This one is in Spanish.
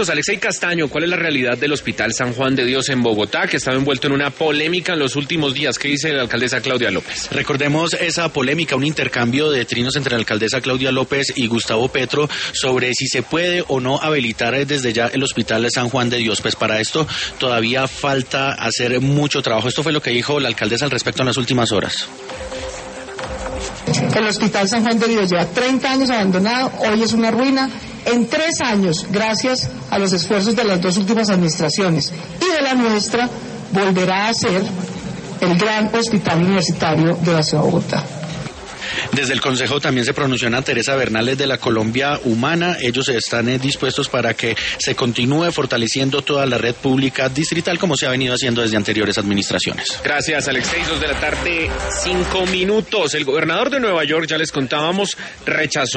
Alexei Castaño, ¿cuál es la realidad del Hospital San Juan de Dios en Bogotá, que estaba envuelto en una polémica en los últimos días? ¿Qué dice la alcaldesa Claudia López? Recordemos esa polémica, un intercambio de trinos entre la alcaldesa Claudia López y Gustavo Petro sobre si se puede o no habilitar desde ya el Hospital San Juan de Dios. Pues para esto todavía falta hacer mucho trabajo. Esto fue lo que dijo la alcaldesa al respecto en las últimas horas. El Hospital San Juan de Dios lleva 30 años abandonado, hoy es una ruina. En 3 años, gracias a los esfuerzos de las 2 últimas administraciones y de la nuestra, volverá a ser el gran hospital universitario de la ciudad de Bogotá. Desde el Consejo también se pronunció Ana Teresa Bernales de la Colombia Humana. Ellos están dispuestos para que se continúe fortaleciendo toda la red pública distrital como se ha venido haciendo desde anteriores administraciones. Gracias, Alexei. 2 de la tarde, 5 minutos. El gobernador de Nueva York, ya les contábamos, rechazó